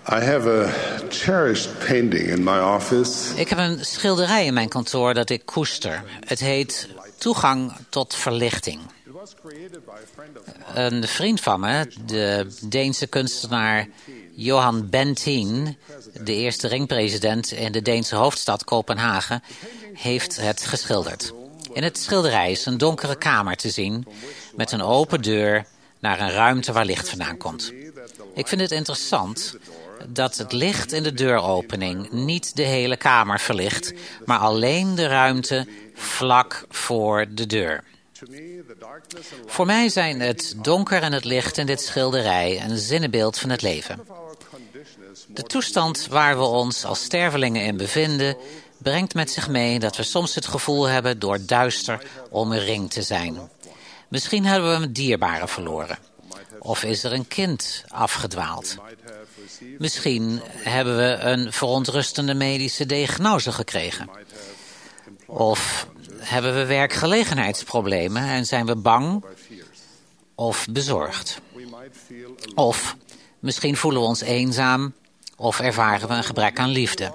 I have a cherished painting in my office. Ik heb een schilderij in mijn kantoor dat ik koester. Het heet Toegang tot verlichting. Een vriend van me, de Deense kunstenaar Johan Benteen, de eerste ringpresident in de Deense hoofdstad Kopenhagen, heeft het geschilderd. In het schilderij is een donkere kamer te zien met een open deur naar een ruimte waar licht vandaan komt. Ik vind het interessant dat het licht in de deuropening niet de hele kamer verlicht, maar alleen de ruimte vlak voor de deur. Voor mij zijn het donker en het licht in dit schilderij een zinnebeeld van het leven. De toestand waar we ons als stervelingen in bevinden, brengt met zich mee dat we soms het gevoel hebben door duister omringd te zijn. Misschien hebben we een dierbare verloren. Of is er een kind afgedwaald. Misschien hebben we een verontrustende medische diagnose gekregen. Of hebben we werkgelegenheidsproblemen en zijn we bang of bezorgd. Of misschien voelen we ons eenzaam of ervaren we een gebrek aan liefde.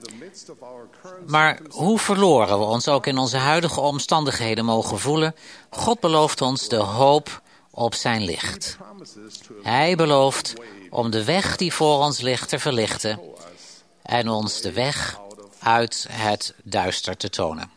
Maar hoe verloren we ons ook in onze huidige omstandigheden mogen voelen, God belooft ons de hoop op zijn licht. Hij belooft om de weg die voor ons ligt te verlichten en ons de weg uit het duister te tonen.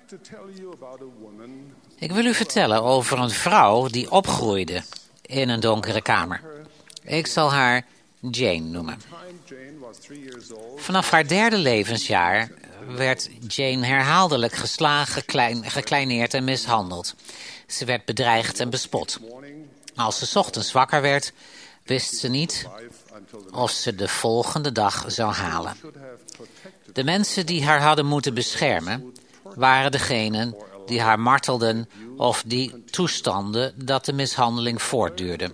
Ik wil u vertellen over een vrouw die opgroeide in een donkere kamer. Ik zal haar Jane noemen. Vanaf haar 3e levensjaar werd Jane herhaaldelijk geslagen, gekleineerd en mishandeld. Ze werd bedreigd en bespot. Als ze 's ochtends wakker werd, wist ze niet of ze de volgende dag zou halen. De mensen die haar hadden moeten beschermen, waren degenen die haar martelden of die toestanden dat de mishandeling voortduurde.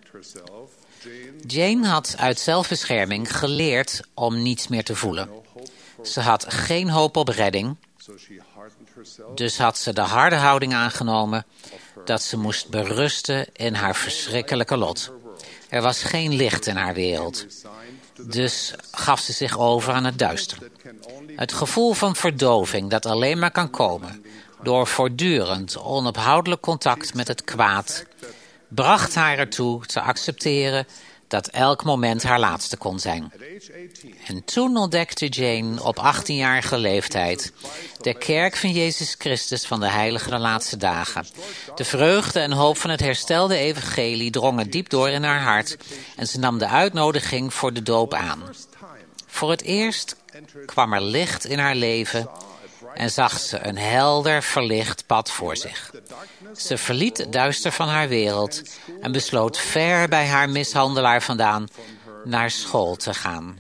Jane had uit zelfbescherming geleerd om niets meer te voelen. Ze had geen hoop op redding, dus had ze de harde houding aangenomen dat ze moest berusten in haar verschrikkelijke lot. Er was geen licht in haar wereld, dus gaf ze zich over aan het duister. Het gevoel van verdoving dat alleen maar kan komen door voortdurend onophoudelijk contact met het kwaad, bracht haar ertoe te accepteren dat elk moment haar laatste kon zijn. En toen ontdekte Jane op 18-jarige leeftijd de kerk van Jezus Christus van de Heilige de Laatste Dagen. De vreugde en hoop van het herstelde evangelie drongen diep door in haar hart en ze nam de uitnodiging voor de doop aan. Voor het eerst kwam er licht in haar leven en zag ze een helder verlicht pad voor zich. Ze verliet het duister van haar wereld en besloot ver bij haar mishandelaar vandaan naar school te gaan.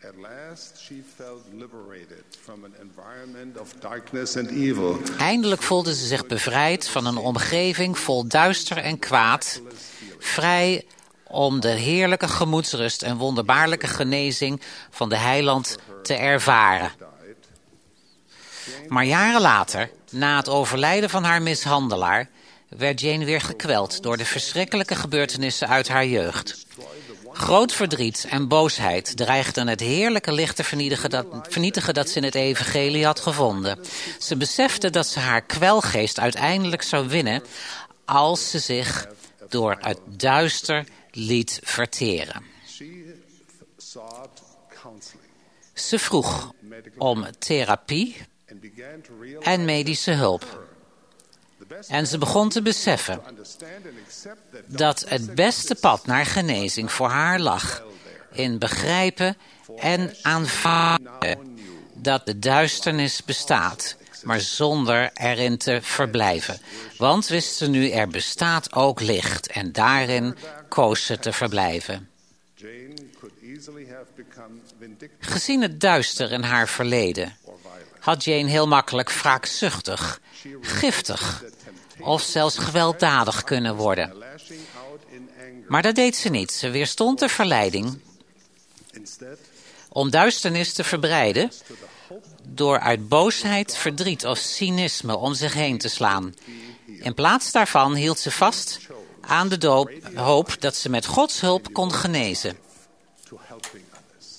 Eindelijk voelde ze zich bevrijd van een omgeving vol duister en kwaad, vrij om de heerlijke gemoedsrust en wonderbaarlijke genezing van de Heiland te ervaren. Maar jaren later, na het overlijden van haar mishandelaar, werd Jane weer gekweld door de verschrikkelijke gebeurtenissen uit haar jeugd. Groot verdriet en boosheid dreigden het heerlijke licht te vernietigen dat ze in het evangelie had gevonden. Ze besefte dat ze haar kwelgeest uiteindelijk zou winnen als ze zich door het duister liet verteren. Ze vroeg om therapie en medische hulp. En ze begon te beseffen dat het beste pad naar genezing voor haar lag in begrijpen en aanvaarden dat de duisternis bestaat, maar zonder erin te verblijven. Want wist ze nu, er bestaat ook licht en daarin koos ze te verblijven. Gezien het duister in haar verleden had Jane heel makkelijk wraakzuchtig, giftig of zelfs gewelddadig kunnen worden. Maar dat deed ze niet. Ze weerstond de verleiding om duisternis te verbreiden door uit boosheid, verdriet of cynisme om zich heen te slaan. In plaats daarvan hield ze vast aan de hoop dat ze met Gods hulp kon genezen.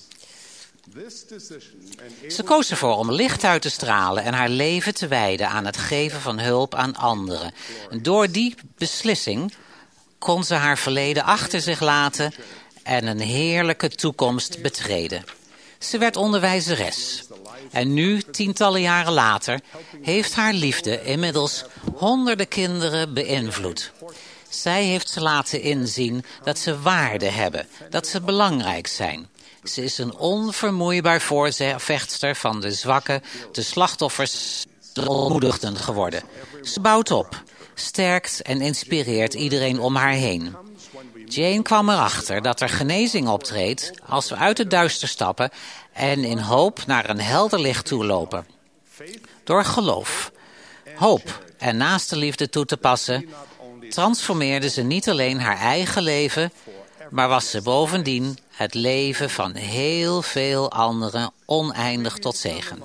Ze koos ervoor om licht uit te stralen en haar leven te wijden aan het geven van hulp aan anderen. En door die beslissing kon ze haar verleden achter zich laten en een heerlijke toekomst betreden. Ze werd onderwijzeres. En nu, tientallen jaren later, heeft haar liefde inmiddels honderden kinderen beïnvloed. Zij heeft ze laten inzien dat ze waarde hebben, dat ze belangrijk zijn. Ze is een onvermoeibaar voorvechter van de zwakken, de slachtoffers, de ontmoedigden geworden. Ze bouwt op, sterkt en inspireert iedereen om haar heen. Jane kwam erachter dat er genezing optreedt als we uit het duister stappen en in hoop naar een helder licht toe lopen. Door geloof, hoop en naastenliefde toe te passen, transformeerde ze niet alleen haar eigen leven, maar was ze bovendien het leven van heel veel anderen oneindig tot zegen.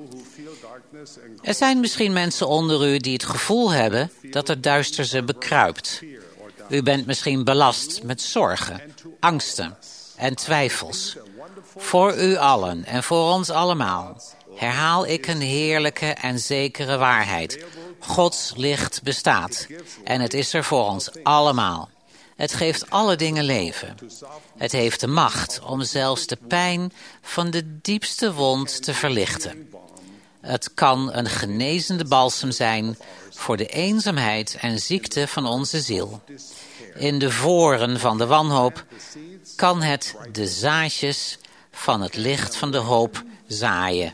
Er zijn misschien mensen onder u die het gevoel hebben dat het duister ze bekruipt. U bent misschien belast met zorgen, angsten en twijfels. Voor u allen en voor ons allemaal herhaal ik een heerlijke en zekere waarheid. Gods licht bestaat en het is er voor ons allemaal. Het geeft alle dingen leven. Het heeft de macht om zelfs de pijn van de diepste wond te verlichten. Het kan een genezende balsem zijn voor de eenzaamheid en ziekte van onze ziel. In de voren van de wanhoop kan het de zaadjes van het licht van de hoop zaaien.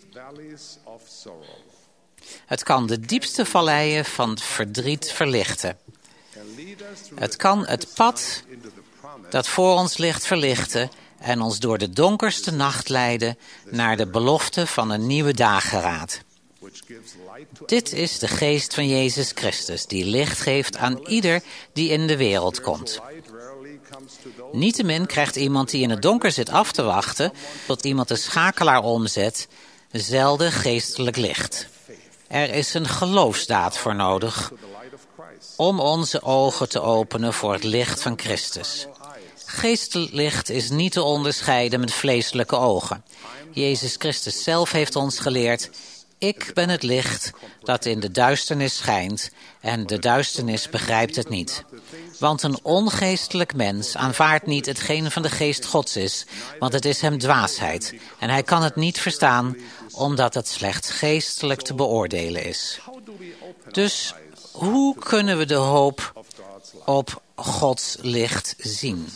Het kan de diepste valleien van het verdriet verlichten. Het kan het pad dat voor ons ligt verlichten en ons door de donkerste nacht leiden naar de belofte van een nieuwe dageraad. Dit is de geest van Jezus Christus, die licht geeft aan ieder die in de wereld komt. Niettemin krijgt iemand die in het donker zit af te wachten tot iemand de schakelaar omzet, zelden geestelijk licht. Er is een geloofsdaad voor nodig om onze ogen te openen voor het licht van Christus. Geestelijk licht is niet te onderscheiden met vleeselijke ogen. Jezus Christus zelf heeft ons geleerd: ik ben het licht dat in de duisternis schijnt en de duisternis begrijpt het niet. Want een ongeestelijk mens aanvaardt niet hetgeen van de geest Gods is, want het is hem dwaasheid. En hij kan het niet verstaan, omdat het slechts geestelijk te beoordelen is. Dus hoe kunnen we de hoop op Gods licht zien?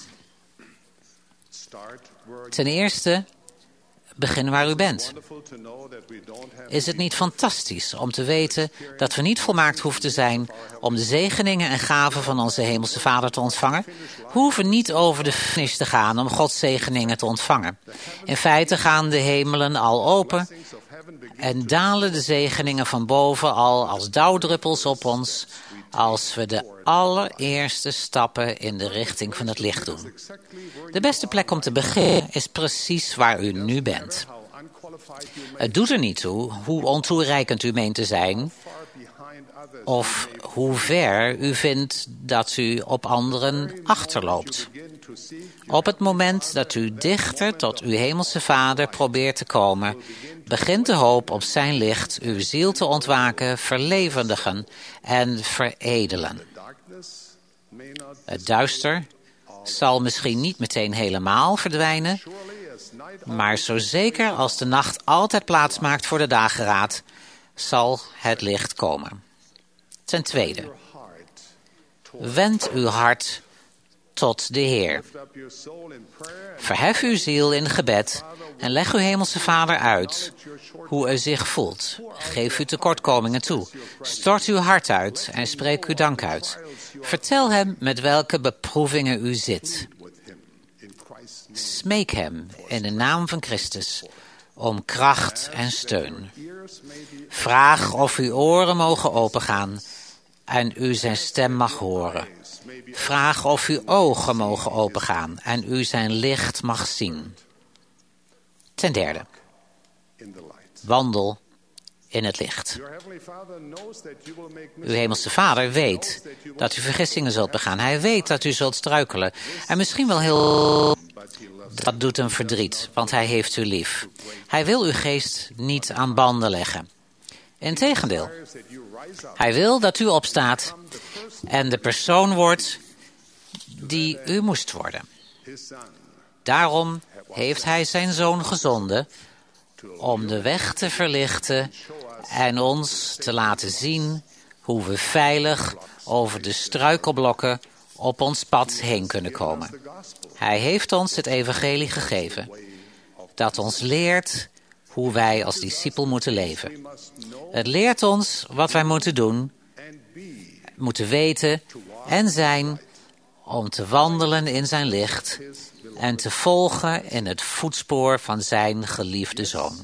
Ten eerste, begin waar u bent. Is het niet fantastisch om te weten dat we niet volmaakt hoeven te zijn om de zegeningen en gaven van onze Hemelse Vader te ontvangen? We hoeven niet over de finish te gaan om Gods zegeningen te ontvangen. In feite gaan de hemelen al open en dalen de zegeningen van boven al als dauwdruppels op ons als we de allereerste stappen in de richting van het licht doen. De beste plek om te beginnen is precies waar u nu bent. Het doet er niet toe hoe ontoereikend u meent te zijn of hoe ver u vindt dat u op anderen achterloopt. Op het moment dat u dichter tot uw Hemelse Vader probeert te komen, begint de hoop op zijn licht uw ziel te ontwaken, verlevendigen en veredelen. Het duister zal misschien niet meteen helemaal verdwijnen, maar zo zeker als de nacht altijd plaats maakt voor de dageraad, zal het licht komen. Ten tweede, wend uw hart tot de Heer. Verhef uw ziel in gebed en leg uw Hemelse Vader uit hoe u zich voelt. Geef uw tekortkomingen toe. Stort uw hart uit en spreek uw dank uit. Vertel hem met welke beproevingen u zit. Smeek hem in de naam van Christus om kracht en steun. Vraag of uw oren mogen opengaan en u zijn stem mag horen. Vraag of uw ogen mogen opengaan en u zijn licht mag zien. Ten derde, wandel in het licht. Uw Hemelse Vader weet dat u vergissingen zult begaan. Hij weet dat u zult struikelen. En misschien wel heel Dat doet hem verdriet, want hij heeft u lief. Hij wil uw geest niet aan banden leggen. Integendeel, hij wil dat u opstaat en de persoon wordt die u moest worden. Daarom heeft hij zijn zoon gezonden om de weg te verlichten en ons te laten zien hoe we veilig over de struikelblokken op ons pad heen kunnen komen. Hij heeft ons het evangelie gegeven, dat ons leert hoe wij als discipel moeten leven. Het leert ons wat wij moeten doen, moeten weten en zijn om te wandelen in zijn licht en te volgen in het voetspoor van zijn geliefde zoon.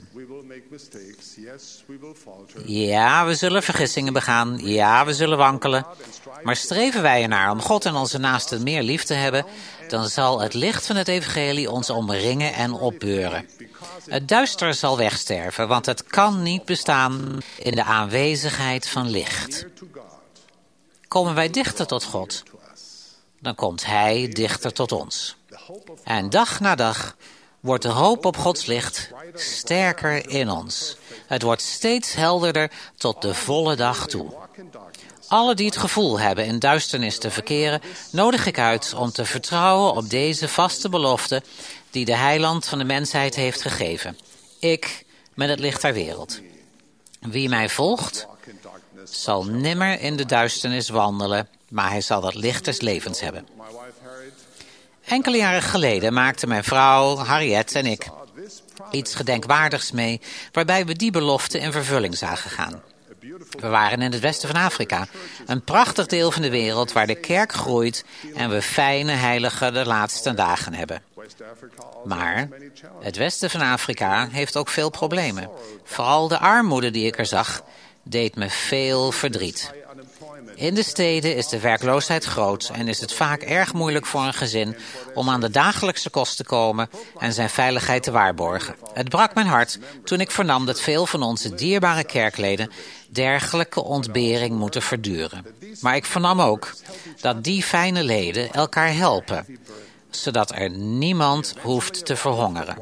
Ja, we zullen vergissingen begaan. Ja, we zullen wankelen. Maar streven wij ernaar om God en onze naasten meer lief te hebben, dan zal het licht van het evangelie ons omringen en opbeuren. Het duister zal wegsterven, want het kan niet bestaan in de aanwezigheid van licht. Komen wij dichter tot God, dan komt Hij dichter tot ons. En dag na dag wordt de hoop op Gods licht sterker in ons. Het wordt steeds helderder tot de volle dag toe. Alle die het gevoel hebben in duisternis te verkeren, nodig ik uit om te vertrouwen op deze vaste belofte die de heiland van de mensheid heeft gegeven. Ik ben het licht ter wereld. Wie mij volgt, zal nimmer in de duisternis wandelen, maar hij zal het licht des levens hebben. Enkele jaren geleden maakten mijn vrouw, Harriet en ik iets gedenkwaardigs mee, waarbij we die belofte in vervulling zagen gaan. We waren in het westen van Afrika, een prachtig deel van de wereld waar de kerk groeit en we fijne heiligen de laatste dagen hebben. Maar het westen van Afrika heeft ook veel problemen. Vooral de armoede die ik er zag, deed me veel verdriet. In de steden is de werkloosheid groot en is het vaak erg moeilijk voor een gezin om aan de dagelijkse kosten te komen en zijn veiligheid te waarborgen. Het brak mijn hart toen ik vernam dat veel van onze dierbare kerkleden dergelijke ontbering moeten verduren. Maar ik vernam ook dat die fijne leden elkaar helpen, zodat er niemand hoeft te verhongeren.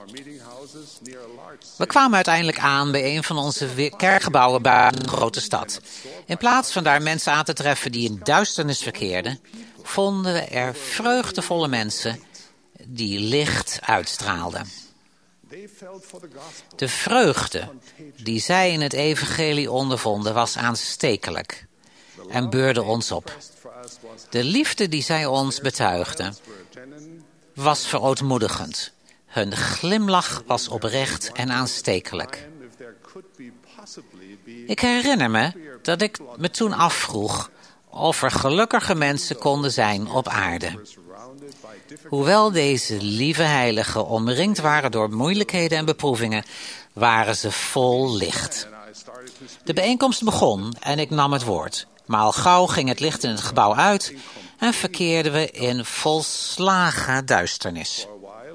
We kwamen uiteindelijk aan bij een van onze kerkgebouwen buiten een grote stad. In plaats van daar mensen aan te treffen die in duisternis verkeerden, vonden we er vreugdevolle mensen die licht uitstraalden. De vreugde die zij in het evangelie ondervonden was aanstekelijk en beurde ons op. De liefde die zij ons betuigden was verootmoedigend. Hun glimlach was oprecht en aanstekelijk. Ik herinner me dat ik me toen afvroeg of er gelukkige mensen konden zijn op aarde. Hoewel deze lieve heiligen omringd waren door moeilijkheden en beproevingen, waren ze vol licht. De bijeenkomst begon en ik nam het woord. Maar al gauw ging het licht in het gebouw uit en verkeerden we in volslagen duisternis.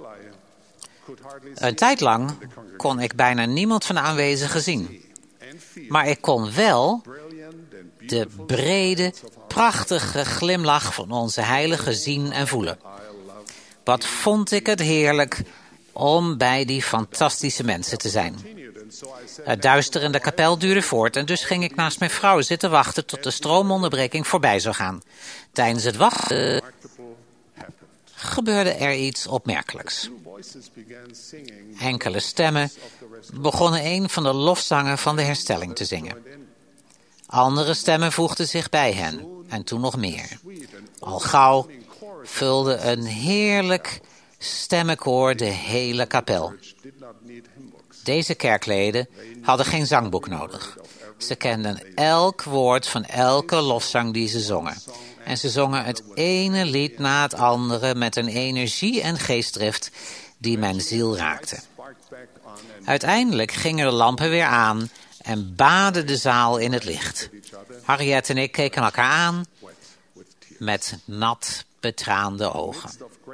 Een tijd lang kon ik bijna niemand van de aanwezigen zien. Maar ik kon wel de brede, prachtige glimlach van onze heiligen zien en voelen. Wat vond ik het heerlijk om bij die fantastische mensen te zijn. Het duister in de kapel duurde voort en dus ging ik naast mijn vrouw zitten wachten tot de stroomonderbreking voorbij zou gaan. Tijdens het wachten gebeurde er iets opmerkelijks. Enkele stemmen begonnen een van de lofzangen van de herstelling te zingen. Andere stemmen voegden zich bij hen en toen nog meer. Al gauw vulde een heerlijk stemmenkoor de hele kapel. Deze kerkleden hadden geen zangboek nodig. Ze kenden elk woord van elke lofzang die ze zongen. En ze zongen het ene lied na het andere met een energie en geestdrift die mijn ziel raakte. Uiteindelijk gingen de lampen weer aan en baadde de zaal in het licht. Harriet en ik keken elkaar aan met nat betraande ogen.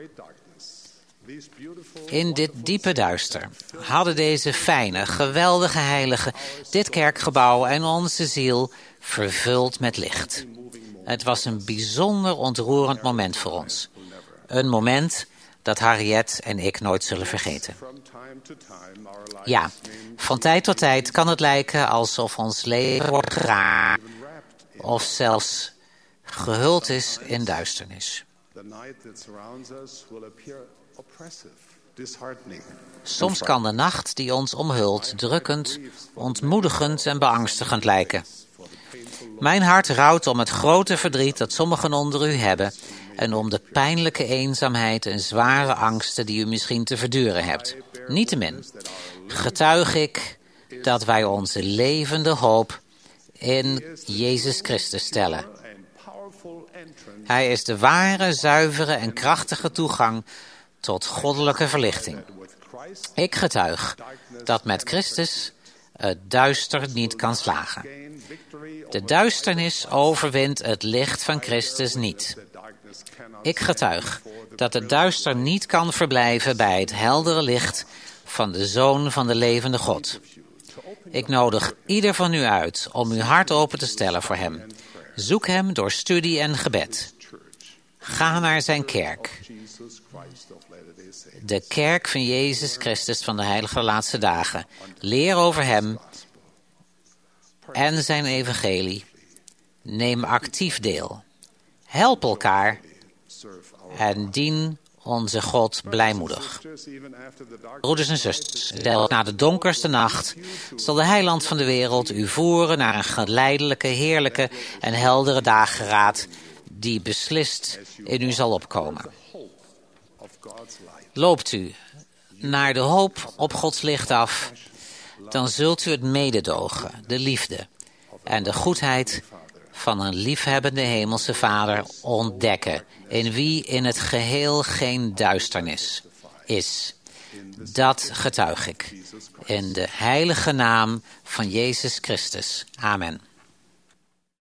In dit diepe duister hadden deze fijne, geweldige heiligen dit kerkgebouw en onze ziel vervuld met licht. Het was een bijzonder ontroerend moment voor ons. Een moment dat Harriet en ik nooit zullen vergeten. Ja, van tijd tot tijd kan het lijken alsof ons leven wordt geraakt of zelfs gehuld is in duisternis. Soms kan de nacht die ons omhult drukkend, ontmoedigend en beangstigend lijken. Mijn hart rouwt om het grote verdriet dat sommigen onder u hebben en om de pijnlijke eenzaamheid en zware angsten die u misschien te verduren hebt. Niettemin getuig ik dat wij onze levende hoop in Jezus Christus stellen. Hij is de ware, zuivere en krachtige toegang tot goddelijke verlichting. Ik getuig dat met Christus het duister niet kan slagen. De duisternis overwint het licht van Christus niet. Ik getuig dat het duister niet kan verblijven bij het heldere licht van de Zoon van de levende God. Ik nodig ieder van u uit om uw hart open te stellen voor hem. Zoek hem door studie en gebed. Ga naar zijn kerk. De kerk van Jezus Christus van de heilige laatste dagen. Leer over hem en zijn evangelie. Neem actief deel. Help elkaar en dien onze God blijmoedig. Broeders en zusters, na de donkerste nacht zal de heiland van de wereld u voeren naar een geleidelijke, heerlijke en heldere dageraad die beslist in u zal opkomen. Loopt u naar de hoop op Gods licht af, dan zult u het mededogen, de liefde en de goedheid van een liefhebbende hemelse Vader ontdekken, in wie in het geheel geen duisternis is. Dat getuig ik in de heilige naam van Jezus Christus. Amen.